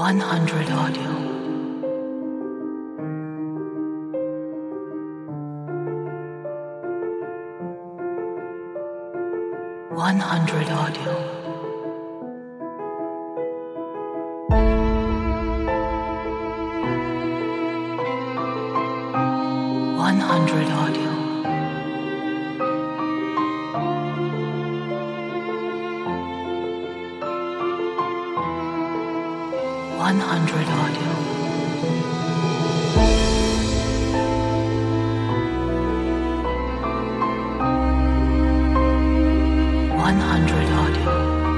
100 audio. 100 audio. 100 audio. 100 audio. 100 audio.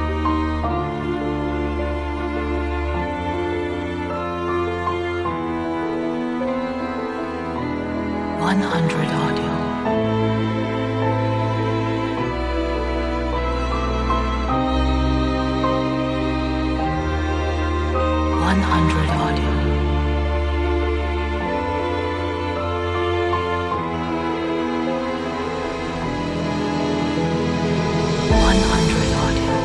100 audio. 100 audio. 100 audio.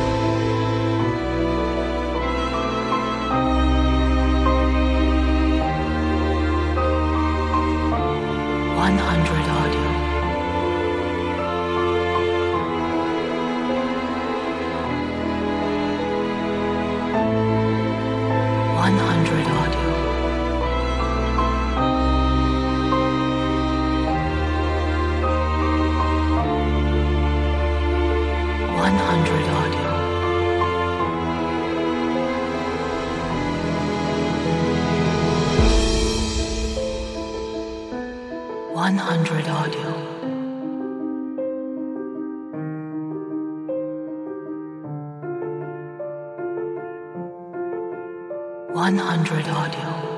100 audio. 100 audio. 100 audio. 100 audio. 100 audio.